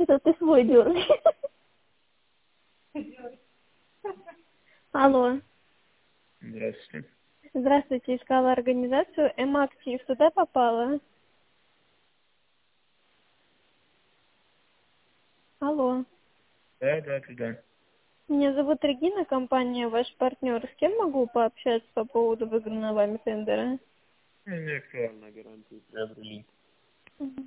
Это ты свой дёргаешь. Алло. Здравствуйте. Здравствуйте, искала организацию М-Актив. Туда попала? Алло. Да, туда. Меня зовут Регина, компания «Ваш партнер». С кем могу пообщаться по поводу выигранного вами тендера? Не актуально, гарантии приобрели. Мгм.